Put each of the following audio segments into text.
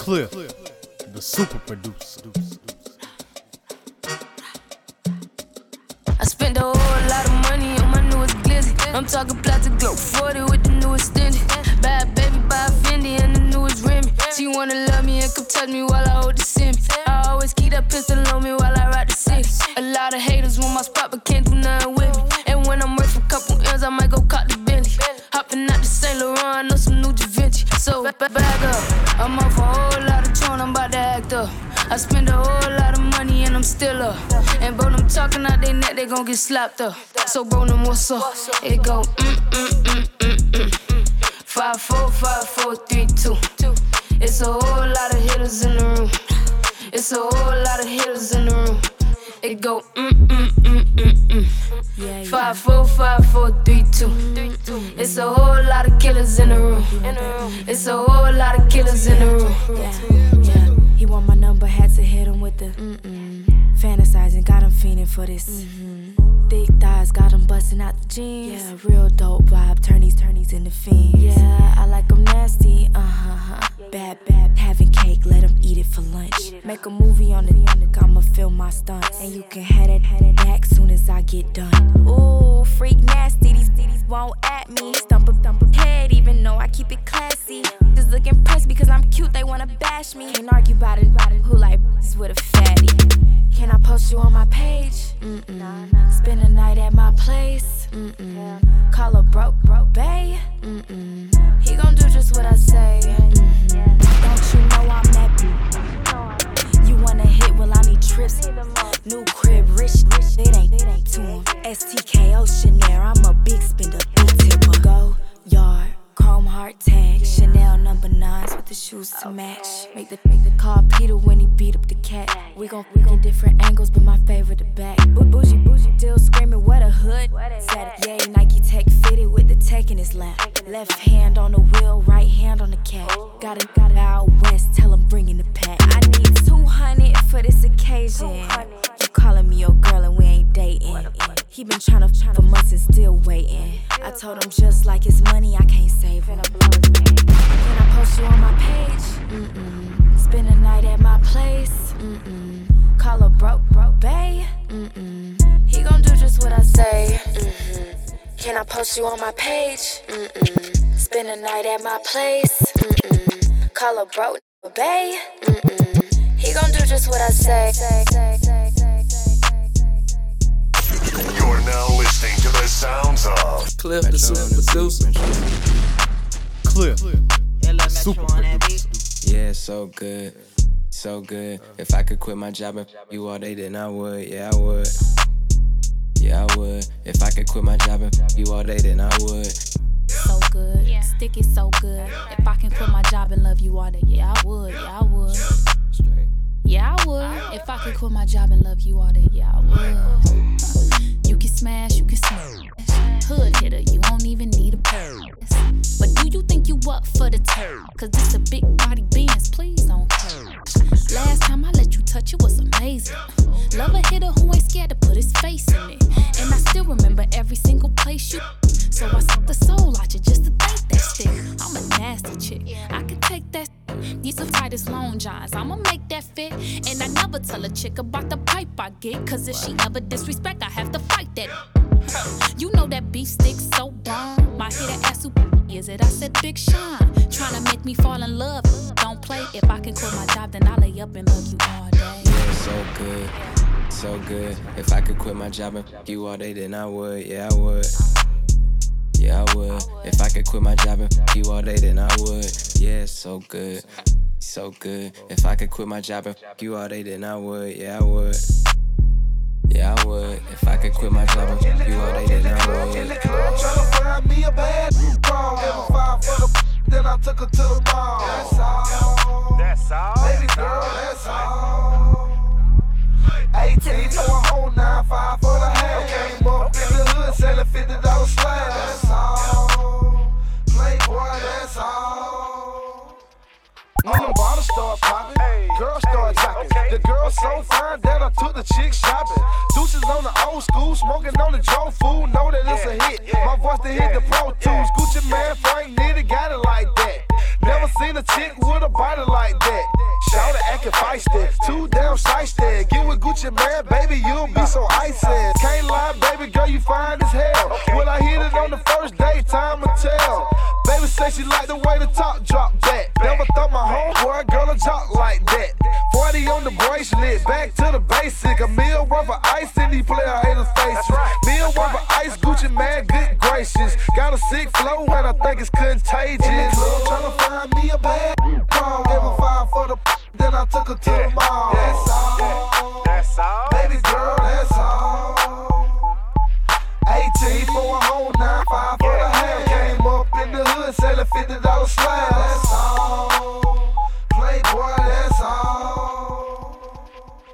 Cliff, the super producer. I spent a whole lot of money on my newest glizzy. I'm talking plastic glow 40 with the newest Stingy. Bad baby by Fendi and the newest Remy. She wanna love me and come touch me while I hold the semi. I always keep that pistol on me while I ride the city. A lot of haters want my spot but can't do nothing with me. And when I'm worth for a couple M's, I might go cop the Bentley. Hopping out the St. Laurent, I know some new Da Vinci. So back up, I'm off a whole lot of tone, I'm about to act up. I spend a whole lot of money and I'm still up. And bro, them talking out their neck, they gon' get slapped up. So bro, them what's up? It go 5, 4, 5, 4, 3, 2. It's a whole lot of hitters in the room. It's a whole lot of hitters in the room. It go 5, 4, 5, 4, 3, 2. It's a whole lot of killers in the room. It's a whole lot of killers in the room. Yeah. He want my number, had to hit him with the fantasizing, got him fiending for this. Thick thighs, got him busting out the jeans. Yeah, real dope vibe, turnies into fiends. Yeah, I like him nasty, Bad, having cake, let him eat it for lunch. Make a movie on the I'ma film my stunts. And you can head it back soon as I get done. Ooh, freak nasty, these won't at me. Stump a head, even though I keep it classy. Just look impressed because I'm cute, they wanna bash me. Can't argue about it, who like is with a fatty. Can I post you on my page? Spend a night at my place? Call a broke bae? He gon' do just what I say. Don't you know I'm that? You wanna hit, well I need trips. New crib, rich, it ain't to him. STKO Chanel, I'm a big spender, big tipper. Go yard, chrome heart tag, Chanel number 9s with the shoes to match. Make the call Peter when he beat up the cat. We gon' different angles, but my favorite the back. Bougie, still screaming what a hood. Said yay, Nike Tech fitted with the tech in his lap. Left hand on the wheel, right hand on the cat. Got it out west, tell him bring in the pack. I need 200 for this occasion. You calling me your girl and we ain't dating. He been tryna for months and still waiting. I told him just like his money, I can't save him. Can I post you on my page? Spend a night at my place? Call a broke bae? He gon' do just what I say. Can I post you on my page? Spend a night at my place? Call a broke bae? He gon' do just what I say. You're now listening to the sounds of Cliff, the super producer. Cliff, the super producer. Yeah, so good. So good. If I could quit my job and you all day, then I would. Yeah, I would. Yeah, I would. If I could quit my job and you all day, then I would. So good, stick it so good. If I can quit my job and love you all day, yeah, I would. Yeah, I would. Straight. Yeah, I would. If I could quit my job and love you all day, yeah, I would. You can smash, you can smash. Hood hitter, you don't even need a pass. But do you think you up for the turn? Cause this a big body Benz, please don't curve. Last time I let you touch it was amazing. Love a hitter who ain't scared to put his face in it. And I still remember every single place you. So I suck the soul out you just to think that stick. I'm a nasty chick, I can take that. These are tightest long johns, I'ma make that fit. And I never tell a chick about the pipe I get. Cause if she ever disrespect, I have to fight that. You know that beef sticks so bomb. My hitter asked who is it? I said Big Sean. Tryna make me fall in love. Don't play. If I can quit my job, then I'll lay up and love you all day. Yeah, so good. So good. If I could quit my job and you all day, then I would. Yeah, I would. Yeah, I would. If I could quit my job and you all day, then I would. Yeah, so good. So good. If I could quit my job and you all day, then I would. Yeah, I would. Yeah, I would. If I could quit my job and you all day, then I would. In the club, tryna find me a bad bra. Ever five for the then I took her to the mall. That's all. That's all. Baby girl, that's all. 18, throw a whole 9-5 for the hand. Came up in the hood, selling $50 slab. That's all. Playboy, that's all. When the bottles start popping, girls start jocking. The girl so fine that I took the chick shopping. Deuces on the old school, smoking on the Joe food. Know that it's a hit. My voice to hit the Pro Tools. Gucci Man, Frank Nitty got it like that. Never seen a chick with a body like that. Shout acting feisty, too damn shiesty. Get with Gucci man, baby, you'll be so icy. Can't lie, baby girl, you fine as hell. Will I hit it on the first date? Time will tell. Baby say she like the way the top drop back. Never thought my homeboy girl a jock like that. 40 on the bracelet, back to the basic. A meal worth of ice in these player haters' faces. Meal worth of ice, Gucci man, good gracious. Got a sick flow and I think it's contagious. In the club tryna find me a bad call. Gave her 5 for the then I took her to the mall. That's all, that's all. Baby girl, that's all. 18 for a whole 9, 5 for the half. Came up in the hood, selling $50 slab. That's all. Playboy, that's all.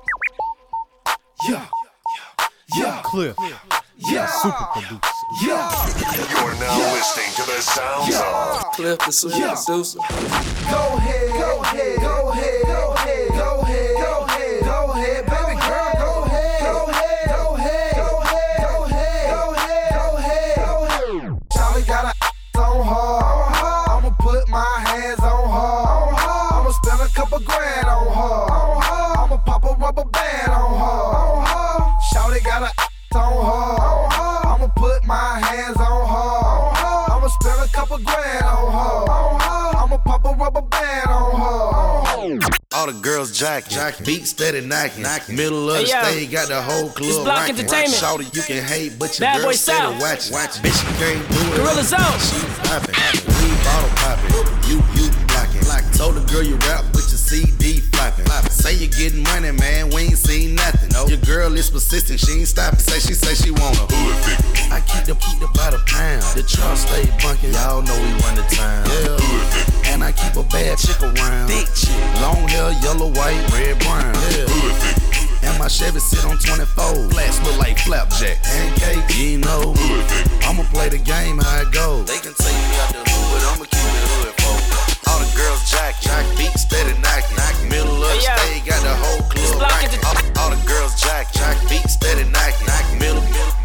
Yeah. Cliff. Yeah. Super producer. Yeah. You're now listening to the sounds of Cliff the super producer. Go ahead, go ahead, go ahead, go ahead, go ahead, go ahead, go ahead, baby girl, go ahead, go ahead, go ahead, go ahead, go ahead, go ahead, go ahead. Charlie got a on her. I'ma put my hands on her. I'ma spend a couple grand on her. I'ma pop a rubber band on her. Charlie got a on her. I'ma put my hands on her. I'ma spend a couple grand on her. I'ma pop a rubber band on her. All the girls jacking, beat steady knocking. Middle of the stage, got the whole club Block rocking. Entertainment. Shout it, you can hate, but your Bad girl Boy steady South. watching. Bitch, you can't do it. Gorilla Zone. She popping, we bottle popping. You blocking. Told the girl you rap, but your CD flopping. Say you getting money, man, we ain't seen nothing. Your girl is persistent, she ain't stopping. Say she wanna. I keep the by the pound. The truck stay bunking, y'all know we run the town. Yeah. And I keep a bad chick around. Thick chick, long hair, yellow, white, red, brown. Yeah. And my Chevy sit on 24. Flats look like flapjack. Pancake, you know. I'ma play the game how it goes. They can take me out the hood, I'ma keep it hood, folks. All the girls jack, beat steady knocking. Middle of the stage, got the whole club rocking. All the girls jack, beat steady knocking. Middle.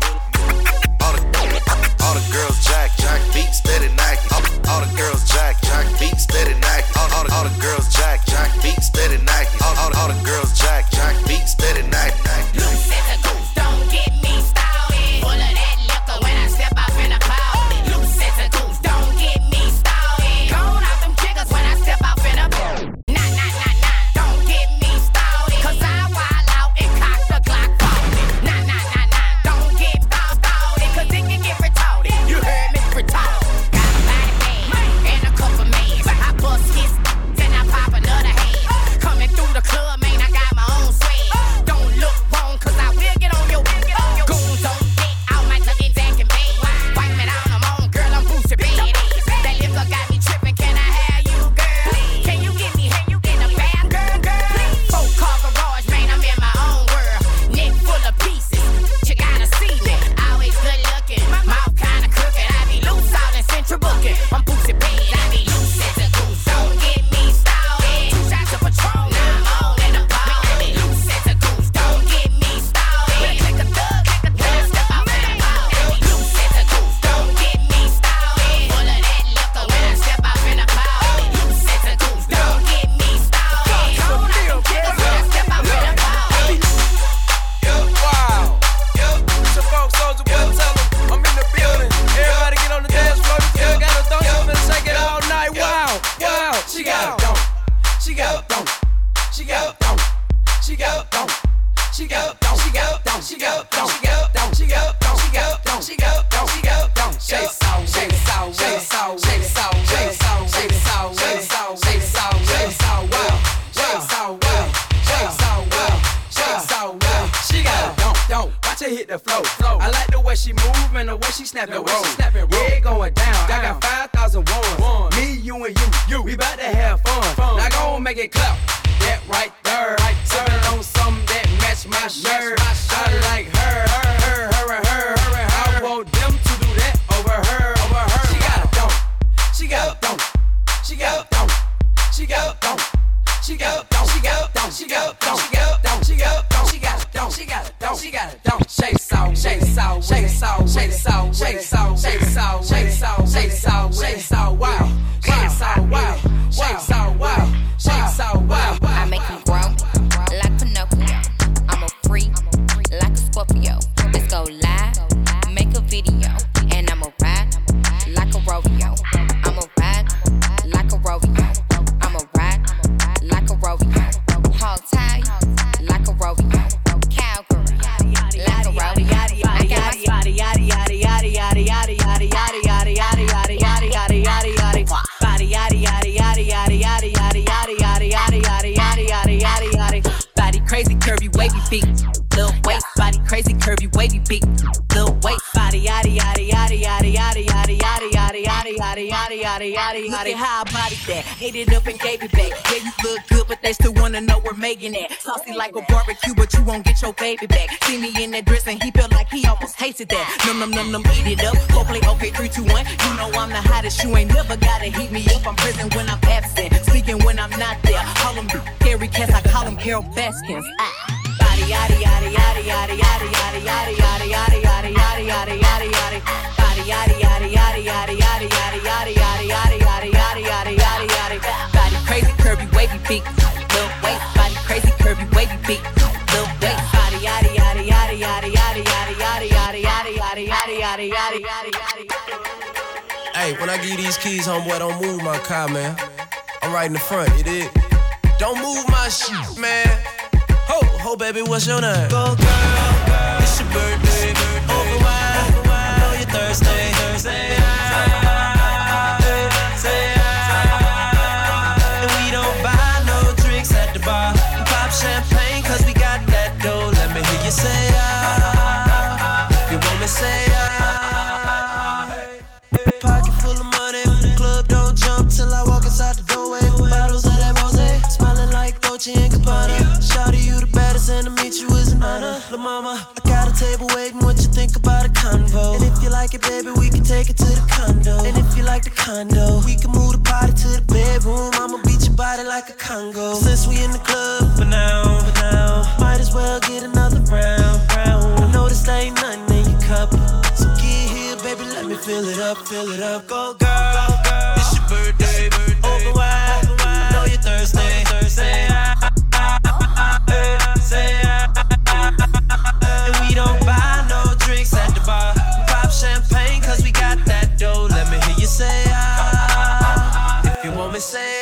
All the girls jack, beat steady knocking. All the girls jack, beat steady knocking. All the girls jack, beat steady knocking. All the girls jack, beat steady knocking. Loose as a goose, don't get me started. Full of that liquor when I step out in the party. Loose as a goose, don't get me started. Gone out them jiggers when I step out in the party. Nah, don't get me started. 'Cause I wild out and cock the Glock 40. Nah, don't get started. 'Cause it can get retarded. You heard me, retarded. Got a body bag and a couple mans. I bust his then I pop another hand. Coming through the club, man, I got my own swag. Don't look wrong, 'cause I will get on your goons on deck. All my nothing that can bang. Wipe me down, I'm on, girl, I'm boosted badass. That liquor got me tripping, can I have you, girl? Can you get me, can you get a bad girl? 4-car garage, man, I'm in my own world. Neck full of pieces, you gotta see me. Always good looking, mouth kinda crooked. I be loose out in Central Booking. I'm boosted bad, I be loose as a goose. Don't get me started. 2 shots of Patron, now I'm on in the bar. I be loose as a goose. Don't get me started. Like a thug, when I step out in the bar. I be loose as a goose. Don't get me started. Full of that liquor when I step out in the bar. I be loose as a goose. Don't get me started. Gone out them jiggers when I step out in the bar. Wow. It's your folks, Soldier Boy, tell them I'm in the building. Everybody get on the dance floor. This girl got a thumb, I'm finna shake it all night. Wow. She got a thumb. She got a thumb. She got a thumb. She got a thumb. She got a thumb. She got a thumb. She got a thumb. She got a thumb. She got a thumb. She got a thumb. She got a thumb. She got a thumb. Shake it out, shake it out, shake it out, shake it out, shake it out, shake it out, shake it out, shake it out, shake it out, wow, shake it out, wow, shake it out, wow, shake it out, wow. She got a don't watch her hit the flow. I like the way she move and the way she snap and roll. Yeah, it going down. I got 5,000 ones. Me, you, and you. We bout to have fun. Now go and make it clap. That right there. Sippin' on something that match my shirt. I like her. I want them to do that over her. She got a don't. She got a don't. She got a don't. She got a don't. She got a don't. She got a don't. She got a don't. She got a don't. She got a don't. She got a don't. She got a don't. She got a don't. Shake it out. Shake it out. Shake it out. Shake it out. Shake it out. Shake it out. Shake it out. Shake it out. Shake it out. Wow. Shake it out. Wow. body, how I body that. Ate it up and gave it back. Yeah, you look good, but they still wanna know where Megan at. Saucy like a barbecue, but you won't get your baby back. See me in that dress and he felt like he almost hated that. Num, eat it up. Go play, okay, 3, 2, 1. You know I'm the hottest, you ain't never gotta heat me up. I'm present when I'm absent, speaking when I'm not there. Call him Gary Cass, I call him Carol Baskins. Body, yaddy, yaddy, yaddy, yaddy, yaddy, yaddy, yaddy, yaddy, yaddy, yaddy, yaddy, yaddy, yaddy, yaddy. Body, yaddy, yaddy, yaddy, yaddy, yaddy, yaddy, yaddy, yaddy, yaddy, yaddy, yaddy, yaddy, yaddy, yaddy. Body crazy, curvy, wavy, beat, little waist. Body crazy, curvy, wavy, beat, little waist. Body, yaddy, yaddy, yaddy, yaddy, yaddy, yaddy, yaddy, yaddy, yaddy, yaddy, yaddy, yaddy, yaddy, yaddy. Hey, when I give you these keys, homeboy, don't move my car, man. I'm right in the front, you dig? Don't move my shit, man. Ho, baby, what's your name? Go, girl, it's your birthday. Open wide, I know you're thirsty. Say and we don't buy no drinks at the bar. We pop champagne, cause we got that dough. Let me hear you say you want me say Pocket full of money, club don't jump till I walk inside the doorway. Bottles of that rosé, smiling like Dolce & Gabbana. Shawty, you the baddest, and to meet you is an honor. La mama, I got a table waiting. What you think about a convo? And if you like it, baby, we can take it to the condo. And if you like the condo, we can move the party to the bedroom. I'ma beat your body like a Congo. Since we in the club for now, might as well get another round. I know this ain't nothing in your cup, so get here, baby, let me fill it up. Go, girl, it's your birthday. Open wide, I know you're thirsty. And we don't buy no drinks at the bar. Pop champagne, cause we got that dough. Let me hear you say if you want me, say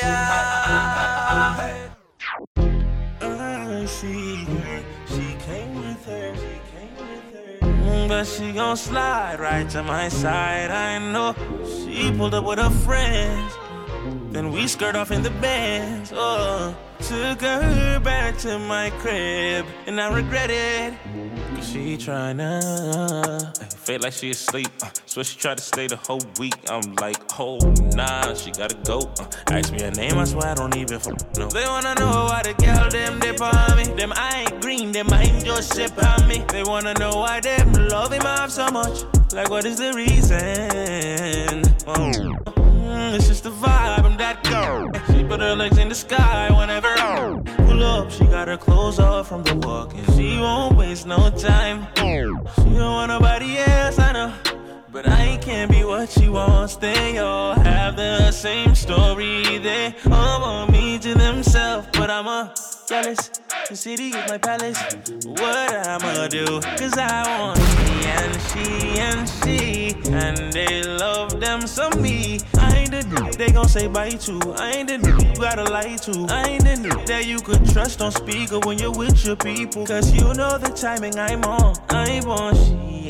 She came with her. But she gon' slide right to my side. I know she pulled up with her friends. Then we skirt off in the Benz. Oh, took her back to my crib, and I regret it. Cause she tryna feel like she asleep. So she tried to stay the whole week. I'm like, oh nah, she gotta go. Ask me her name, I swear I don't even know. They wanna know why the girl them dip on me. Them I ain't green, them I ain't just sip on me. They wanna know why them love him off so much. Like what is the reason? It's just the vibe, I'm that girl. She put her legs in the sky whenever I pull up. She got her clothes off from the walk, and she won't waste no time. She don't want nobody else, I know, but I can't be what she wants. They all have the same story. They all want me to themselves, but I'm jealous. The city is my palace. What I'ma do? Cause I want me and she, and they love them some me. I ain't the dude they gon' say bye to. I ain't the dude you gotta lie to. I ain't the dude that you could trust on speaker when you're with your people. Cause you know the timing I'm on. I want she,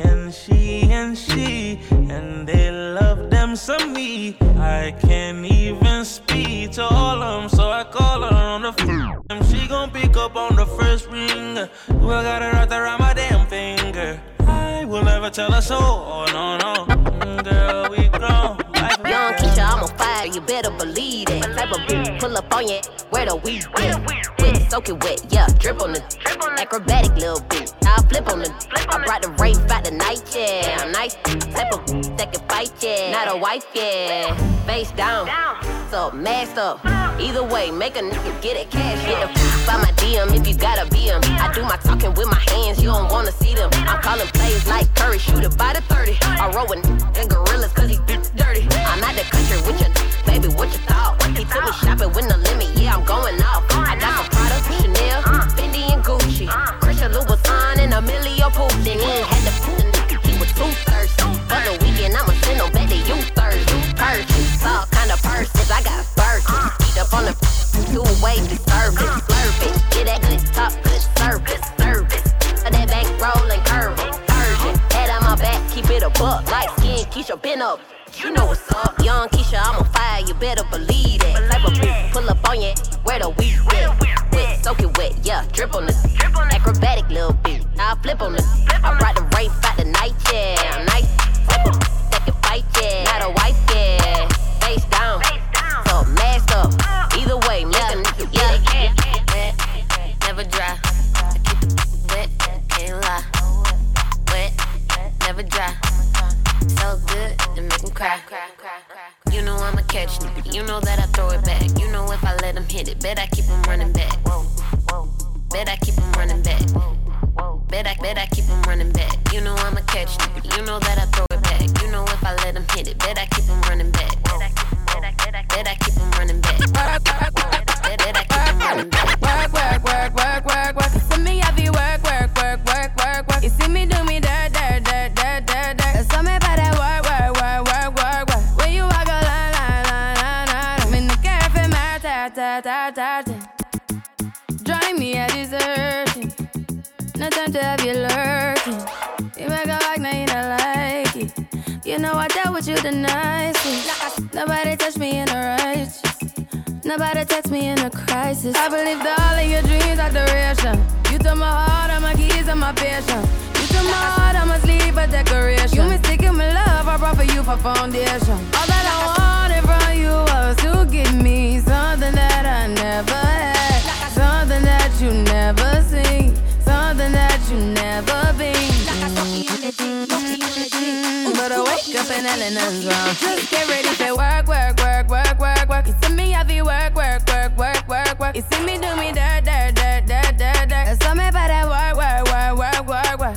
and they love them some me. I can't even speak to all of them, so I call her on the phone. She gon' pick up on the first ring. Well, got her right around my damn finger. I will never tell her so. Oh, no. Girl, we grown. Young Keisha, I'm on fire, you better believe it. Type of bitch, pull up on you, where the weed at? Wet, soak it wet, yeah, drip on the acrobatic little bitch. I'll flip on the I brought the rape out the night, yeah. I'm nice, type of that can fight, yeah. Not a wife, yeah. Face down, so masked up. Either way, make a nigga get it cash. Get the by my DM if you gotta be him. I do my talking with my hands, you don't wanna see them. I'm calling plays like Curry, shoot it by the 30. I roll with and gorillas cause he dirty. I'm out the country with your baby, what you thought? He took me shopping with no limit, yeah, I'm going off. I got some products, Chanel, Fendi and Gucci, Christian Louboutin and Emilio Pucci. Then he ain't had to put the nigga, he was too thirsty. For the weekend, I'ma send him back to you Thursday. Purchase, all kind of purses, I got Birkin. Eat up on the two-way service, slurp it. Get that good top, good service. That back roll and curve it. Head on my back, keep it a buck. Light skin, Keisha, been up. You know what's up, young Keisha, I'm on fire, you better believe it. Type of bitch, pull up on you, where the weed at? Wet, soak it wet, yeah, drip on the acrobatic little bitch. I'll flip on the I brought the rape out the night, yeah. I'm nice, type of that can fight, yeah. Not a wife, yeah. Face down, You know I'm a catch nigga. You know that I throw it back. You know if I let him hit it, bet I keep him running back. Bet I keep him running back. Bet I keep him running back. You know I'm a catch nigga. You know that I throw it back. You know if I let him hit it, bet I keep him running back. Bet I keep him running back. Bet I keep him running back. Work. You see me, I be work. You see me do me dirt. So me by that work. When you walk a line. Me no care if it matter. Drive me a desertion. No time to have you lurking. You make a walk, now you don't like it. You know I dealt with you the nicest. Nobody touched me in a righteous. Nobody text me in a crisis. I believed all of your dreams are duration. You took my heart, all my keys, and my patience. You took my heart, I must leave a decoration. You mistaken my love, I brought for you for foundation. All that I wanted from you was to give me something that I never had, something that you never seen, something that you never been. But I wake up and nothing's wrong. Just get ready for work. You see me, I be work. You see me do me dirt. So me by that work.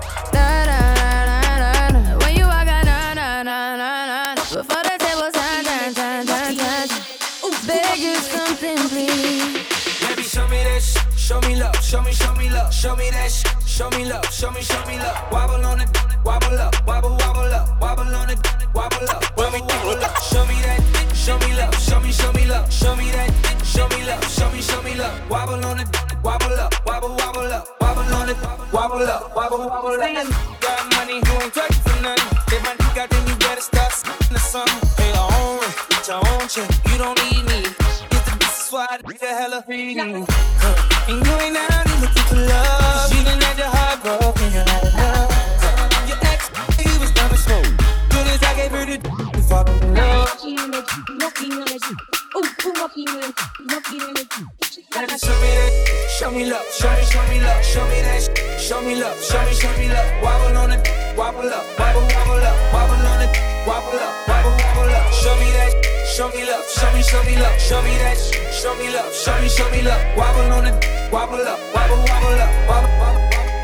Da. When you walk on, na. Before the table turn. Beg you something, please. Baby, show me that show me love. Show me love. Show me that show me love. Show me love. Wobble on it, wobble up. Wobble up. Wobble on it, wobble up. Wobble up. Show me that. Show me love, show me love, show me that, show me love, show me love. Wobble on it, wobble up, wobble up, wobble on it, wobble up, wobble up. Got money, you ain't twerking for nothing. If my dick out, then you better start the sun. Pay your own rent, get your own check. You don't need me. Get the business why I the hella feed you. And you ain't out here looking for love. You done had your heart broken, you had enough. Your ex, he was down the smoke. Good as I gave her the fall in love. Show me love, show me love, show me that, show me love, show me love. Wobble on it, wobble up, wobble up, wobble on it, wobble up, wobble up. Show me that, show me love, show me love, show me that, show me love, show me love. Wobble on it, wobble up, wobble up, wobble.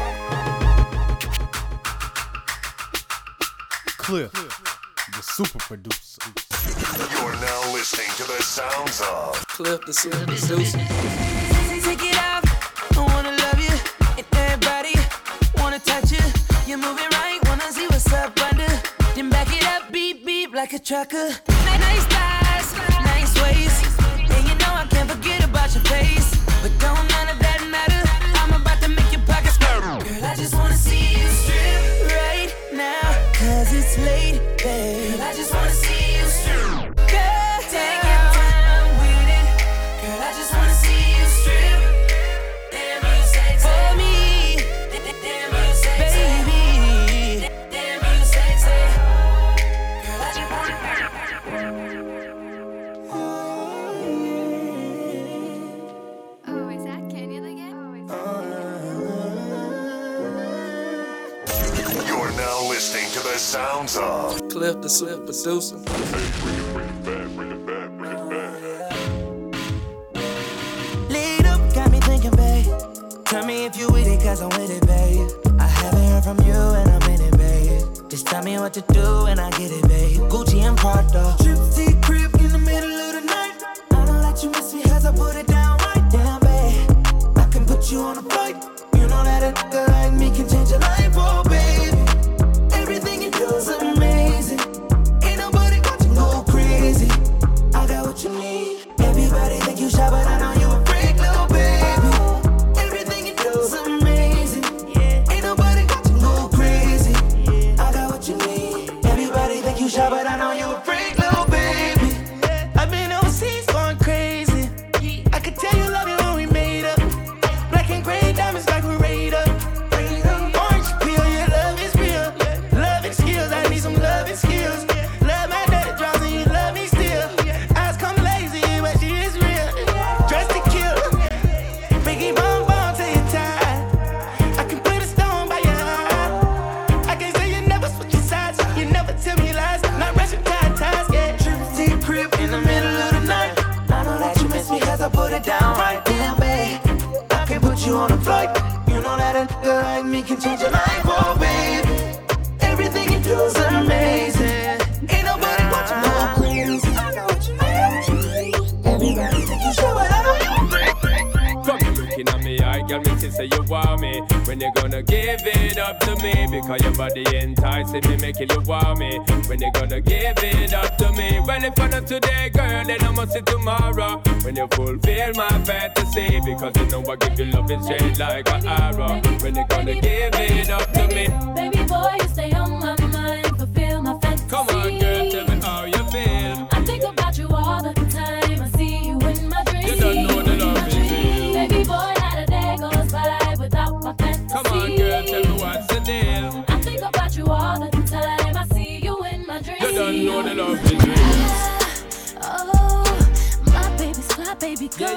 Cliff, the super producer. You're now listening to the sounds of Cliff, the super producer. Take it off, I wanna love you, and everybody wanna touch you. You're moving right, wanna see what's up under. Then back it up, beep beep like a trucker. Nice thighs, nice waist, and you know I can't forget about your face. But don't none of that matter. I'm about to make your pockets burn. Girl, I just wanna see you strip right now, 'cause it's late, babe. Girl, I just wanna see you strip. Girl, take your time with it. Girl, I just wanna see you strip. Damn, you sexy for me. Damn, you sexy, baby. Damn, you sexy. Girl, I just wanna. Oh, is that Kenyon again? You're now listening to the sounds of Cliff, the super producer. Lead up, got me thinking, babe. Tell me if you with it, 'cause I'm with it, babe. I haven't heard from you and I'm in it, babe. Just tell me what to do and I get it, babe. Gucci and Prada. Trip to crib in the middle of the night. I don't let you miss me 'cause I put it down right down, babe. I can put you on a flight. You know that a nigga like me can change your life, oh, baby. Everything you do is amazing. Ain't nobody got you go crazy. I got what you need. Everybody think you shy, but I know you a freak, little baby. Everything you do is amazing. Ain't nobody got you go crazy. I got what you need. Everybody think you shy, but I know you a freak, little baby. I've been overseas going crazy. I could tell you love it when we made up. Black and gray diamonds like we raid up. Orange peel, your love is real. Love and skills, I need some love and skills. Love my dirty draws and you love me still. Eyes come lazy, but she is real. Dressed to kill. Biggie bum bum till you're tired. I can put a stone by your heart. I can say you never switch your sides. You never tell me lies. Not rushing time. baby can change your life, oh baby. Everything you do is amazing. Ain't nobody watching no queens. I know what you mean. Everybody think you show it out. Come you looking at me, I girl, me say you want me. When you gonna give it up to me? Because your body enticing me, making you want me. When you gonna give it up to me? Well, if I'm not today, girl, then I must see tomorrow. When you fulfill my fantasy, because you know I give you love and straight like an arrow. When you gonna give it up to me? Baby boy, you stay on my mind, fulfill my fantasy. Come on, girl, tell me how you feel. I think about you all the time. I see you in my dreams. You don't know the love is real. Baby boy, not a day goes by without my fantasy. Come on, girl, tell me what's the deal. I think about you all the time. I see you in my dreams. You don't know the love is real. Oh, my baby's fly, baby girl.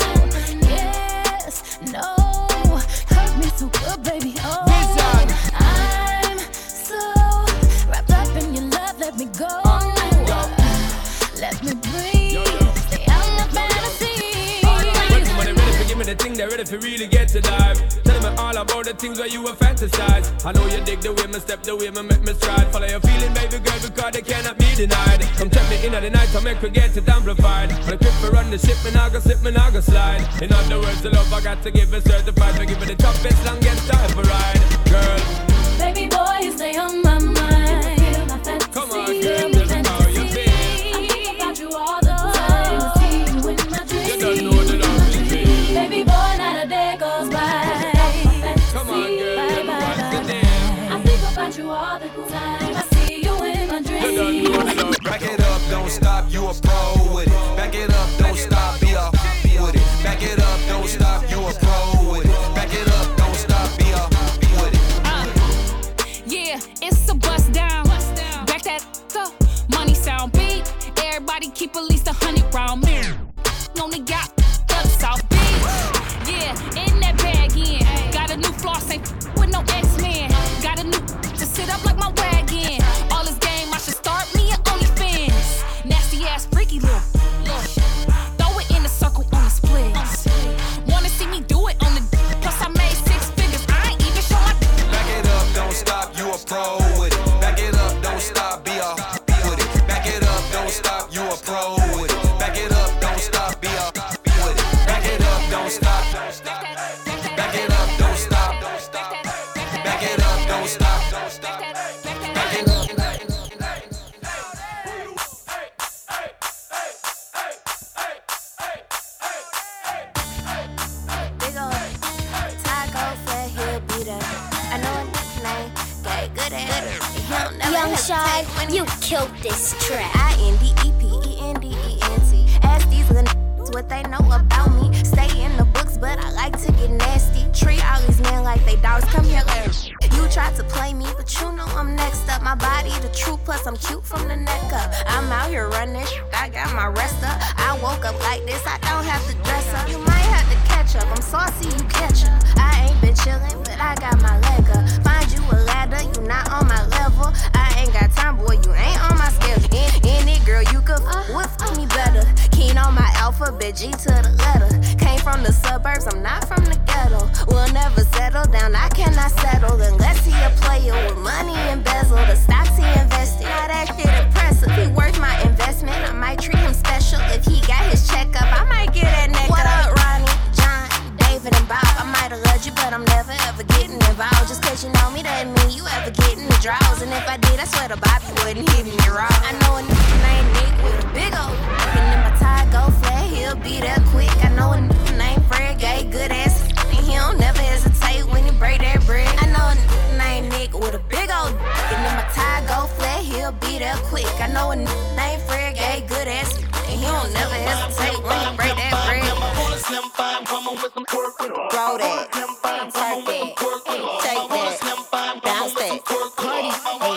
Yes, no, hurt me so good, baby. Oh, I'm so wrapped up in your love. Let me go. Let me breathe. Stay out my fantasy. When they ready for give me the thing, they're ready for really get to dive. Tell me all about the things where you were fantasize. I know you dig the way me step, the way me make me stride. Follow your feeling, baby girl, because they cannot be denied. Come check me in at the night, I make her get it amplified. When I grip for run the ship, and I go slip, and I go slide. In other words, the love I got to give is certified. I give it the toughest, longest time for ride. Girl, baby boy, you stay on my mind. Feel my fantasy. Come on, girl, tell me how you feel. I think about you all the time. I see you in my dreams. You don't know the love is real. Baby boy, not a day goes by. Come on, girl, tell me what's the deal. I think about you all the time. I see you in my dreams. You don't know the love. Back it up, don't stop, you a pro with it. Back it up, don't stop, be a with it. Back it up, don't stop, you a pro with it. Back it up, don't stop, be a with it. Yeah, it's a bust down. Back that up. Money sound beat. Everybody keep at least 100 round me. Only got up South Beach. Yeah, in that bag in. Got a new floss, ain't with no X-Men. Got a new to sit up like my wagon. All this game, I should start me an OnlyFans. Nasty ass, freaky little. Throw it in the circle on the splits. Wanna see me do it on the plus I made 6 figures. I ain't even show my. Back it up, don't stop, you a pro with it. Back it up, don't stop, be a with it. Back it up, don't stop, you a pro with it. Back it up, don't stop, be a with it. Back it up, don't stop. Back it up, don't stop. Back it up, don't stop. Back it up. Big ol' taco flat, he'll be there. I know a name, got good at it. He'll never Young hesitate Shy, when you killed this track. INDEPENDENT. Ask these little what they know about me. Stay in the books, but I like to get nasty. Treat all these men like they dogs. Come here, you tried to play me, but you know I'm next up. My body the truth, plus I'm cute from the neck up. I'm out here running, I got my rest up. I woke up like this, I don't have to dress up. You might have to catch up, I'm saucy, you catch up. I ain't been chillin', but I got my leg up. Find you a ladder, you not on my level. I ain't got time, boy, you ain't on my schedule. In it, girl, you could with me better. Keen on my alphabet, G to the letter. Came from the suburbs, I'm not from the ghetto. We'll never settle down, I cannot settle unless he a player with money embezzled. The stocks he invested, now that shit impressive. He worth my investment, I might treat him special. If he got his checkup, I might get that neck. What up, Ronnie, John, David, and Bob? I might have loved you, but I'm never ever getting involved. Just cause you know me, that mean you ever get in the draws. And if I did, I swear the Bobby wouldn't hit me raw. I know a nigga named Nick with a big old and then my tie go flat, he'll be there quick. I know a nigga named Fred, gay, good ass, and he don't never hesitate when he break that bread. I know a nigga named Nick with a big old and then my tie go flat, he'll be there quick. I know a nigga named Fred, gay, good ass, and he don't never hesitate when he break that bread. Throw that, twerk that, take that, bounce that, party,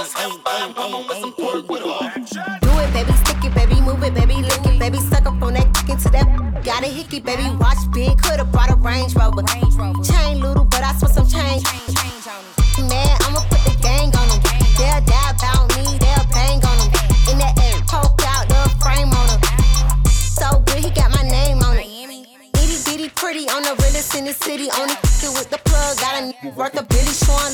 Do it, baby, stick it, baby, move it, baby, lick it, baby, suck up on that into that. Got a hickey, baby, watch big, could've brought a Range Rover. Chain little, but I spent some change. Man, I'ma put the gang on them. They'll die about me, they'll bang on them. In that air, poke out the frame on them. So good, he got my name on it. Itty bitty pretty on the realest in the city. Only with the plug, got a worth a Billy Swan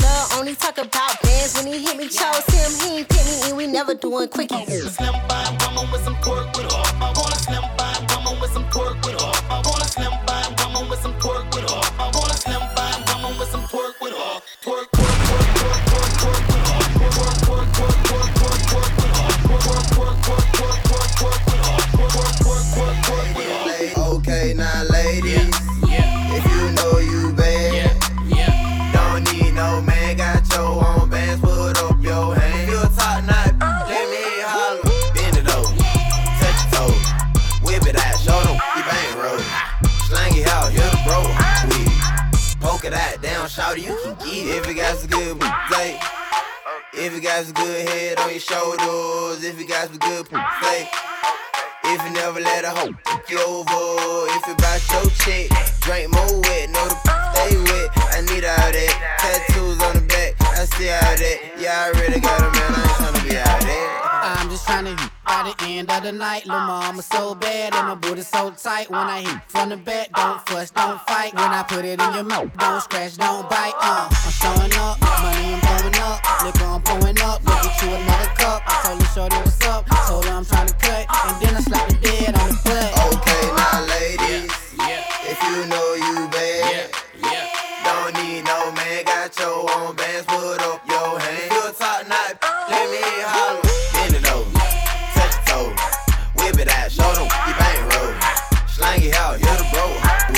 for doing quickie. Slim fine woman with some pork with her. I want a slim fine woman with some pork with her. I want a slim fine woman with some pork with her. I want a slim fine woman with some pork with her. Pork, pork, pork, pork, pork, pork with her. Pork, pork, pork, pork, pork, pork with her. Pork, pork, pork, pork, pork, pork with her. Pork, pork, pork, pork with her. Okay, now ladies, if you know you bad, don't need no man, got your own bands, put up your hand. You a top notch, let me holler. Bend it over, touch your toe, whip it out, show them you bang roll. Slang it out, you're the bro. Poke it out, down, shout you can get it. If you got some good play, if you got some good head on your shoulders, if you got some good play. If you never let a hoe fuck you over, if you bout your chick, drink more wet, know the stay wet. I need all that, tattoos on the back, I see all that. Yeah, I really got a man, I ain't tryna be out there. I'm just tryna hit by the end of the night. Lil' mama so bad and my booty so tight. When I hit from the back, don't fuss, don't fight. When I put it in your mouth, don't scratch, don't bite. I'm showing up, money I'm throwing up, liquor I'm pouring up. Look at you another cup. I told her shorty what's up, told her I'm tryna cut, and then I slapped the dead on the butt. Okay, now ladies, if you know you bad, don't need no man, got your own bands, put up your hand. You a top notch, let me holler. Bend it over, touch your toe, whip it out, show them you bang roll. Slang it out, you're the bro.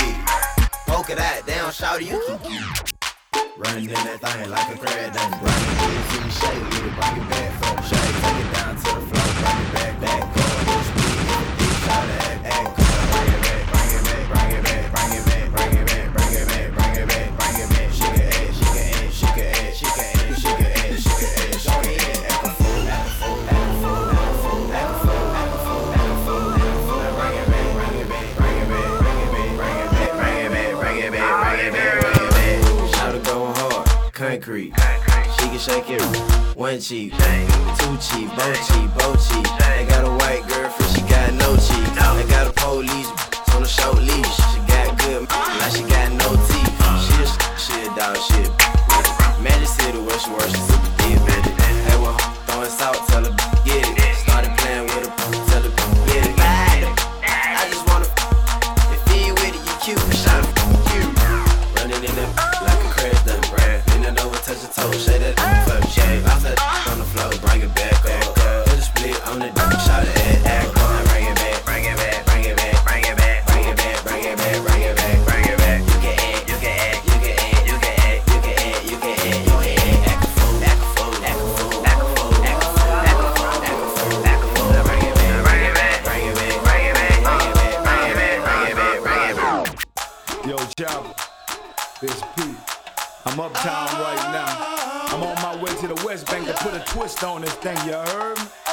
Poke it out, down, shout you can get it. Running in that thing like a crab done. Running in it, see me shake with it, bring it back from shake. Take it down to the floor, bring it back, back. Go on this speed, deep shot act, act. Bring it back, bring it back, bring it back, bring it back, bring it back, bring it back, bring it back, bring it back. She can act, she can act, she can act, she can act, she can act, she can act. Show me that, act a fool, act a fool, act a fool, act a fool, act a fool, act a fool, act a fool, act a fool. Bring it back, bring it back, bring it back, bring it back, bring it back, bring it back, bring it back, bring it back, bring it back. Shout it going hard. Concrete, she can shake it. One cheek, two cheek, both cheek. They got a white girlfriend, she got no cheek. They got a police on a short leash. She got good, now she got no teeth. She a dog, shit. Magic City where she works, she super deep. Hey, well, throwing salt, tell her get it. Started playing with her, tell her get it. I just wanna, if you with it, you cute. Shout it, cute. Running in them like a crash done, bruh. Touch your toe, shake that fuck, shake. Bounce that on the floor, bring it back up. Put a split on the dick, shout it at. Bring it back, bring it back, bring it back, bring it back, bring it back, bring it back, bring it back, bring it back. You can act, you can act, you can act, you can act, you can act, you can act, you can act. Act a fool, act a fool, act a fool, act a fool, act a fool, act a fool, act a fool, act a fool. Bring it back, bring it back, bring it back, bring it back, bring it back, bring it back, bring it back, bring it back. Yo, Chopper, it's Pete. I'm uptown right now. I'm on my way to the West Bank to put a twist on this thing, you heard me?